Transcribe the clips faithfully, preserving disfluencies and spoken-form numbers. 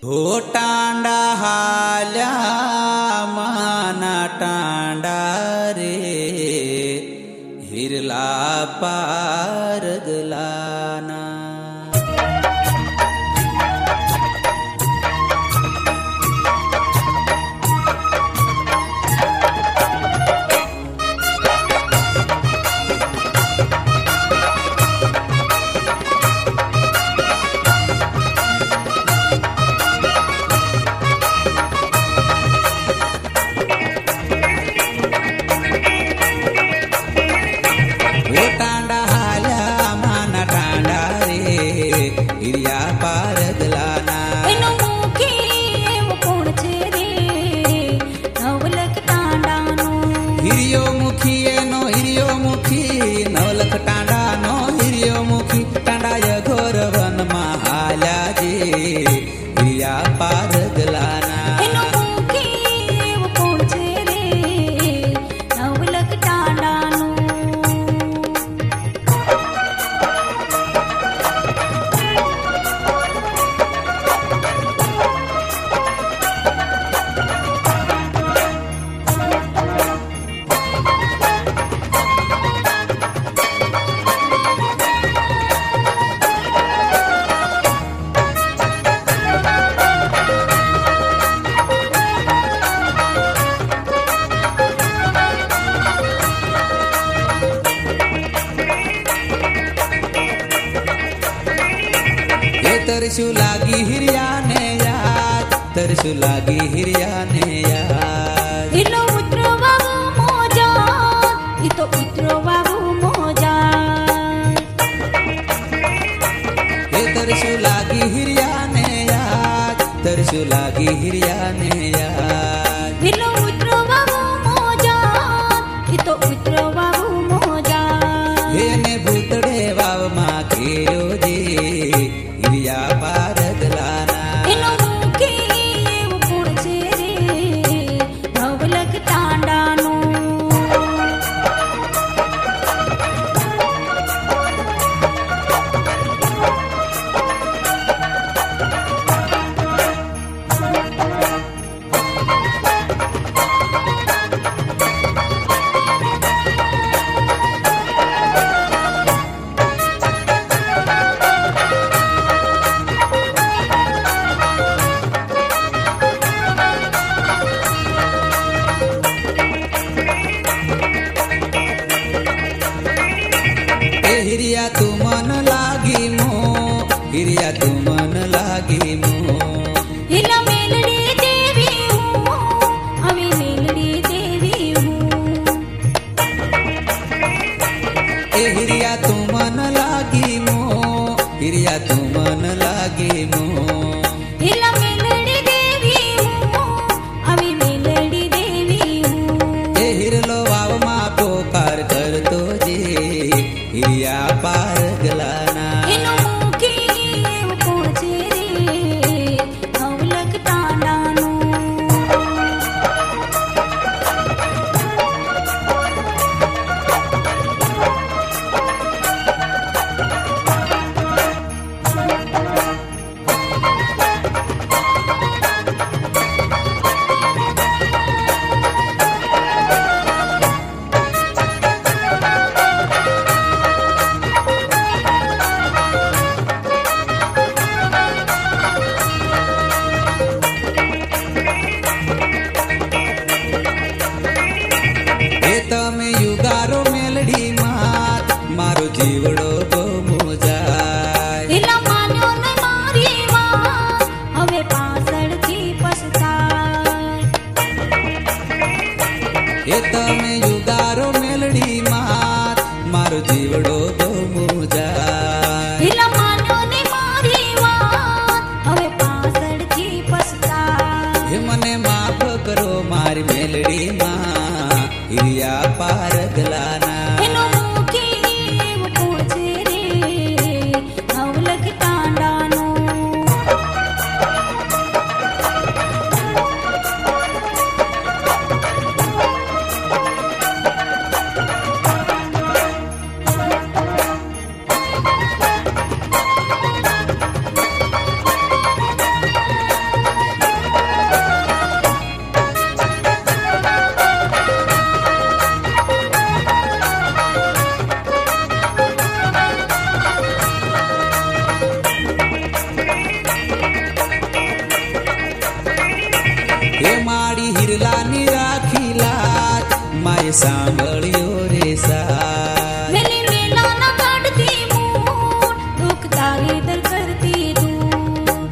हो टांडा हाल्या माना टांडा रे हिरला पारगलाना हिरियो मुखी नो हिरियो मुखी नवलख टांडा नो हिरियो मुखी टांडा य घोर वन महाल्या जे हिरिया पारगलाना तरसू लागी हिरिया ने याद तरसू लागी हिरिया ने याद इलो उतरो बाबू मोजा इतो उतरो बाबू मोजा ए तरसू लागी हिरिया ने याद तरसू लागी हिरिया ने याद इलो उतरो बाबू मोजा इतो उतरो बाबू मोजा हे ने भूतड़े वाव मा घेरो जे हिरिया पारगलाना इनो मुखी वो पुड़छे रे नवलख टांडानो हिरिया तू मन लागी मो हिरिया तू मन लागी मो हिला मेलड़ी देवी हूँ अभी मेलड़ी देवी हूँ ए हिरिया तू मन लागी मो हिरिया तू मन लागी मो हिला मेलड़ी देवी हूँ अभी मेलड़ी देवी हूँ ए हिरलो वाव मा पोकार कर तो जे हिरिया पारगलाना इनो मुखी वो पुड़छे रे नवलख टांडानो તમે યુગારો મેલડી માત મારો જીવડો બહુ મોજાય हिला मान्यो न मारी वात हवे पासड़ की पछताय એ તમે યુગારો મેલડી માત મારો જીવડો બહુ મોજાય हिला मान्यो न मारी वात हवे पासड़ की पछताय હે મને માફ કરો મારી મેલડી માં हिरिया पारगलाना इनो मुखी वो पुड़छे रे नवलख टांडानो સાંભળ્યો રે સાથ. વેલી મેલા ના કાઢતી મૂળ, દુઃખ તારે દર કરતી દૂર.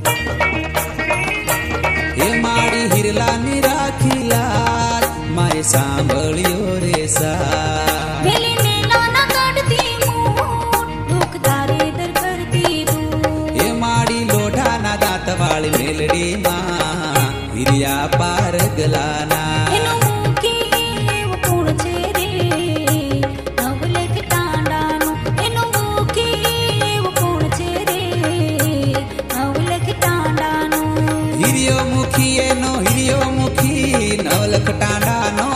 એ મારી હિરલાની રાખી લાલ મારે સાંભળ્યો રે સાથ. વેલી મેલા ના કાઢતી મૂળ, દુઃખ તારે દર કરતી દૂર. એ મારી લોઢાના દાંત વાળી મેલડી માં હિરિયા પાર ગલાના. એનું મૂકી એવું કોણ છે રે, નવલખ ટાંડાનું. એનું મૂકી એવું કોણ છે રે, નવલખ ટાંડાનું. હિરિયો મુખી એનો હિરિયો મુખી નવલખ ટાંડાનો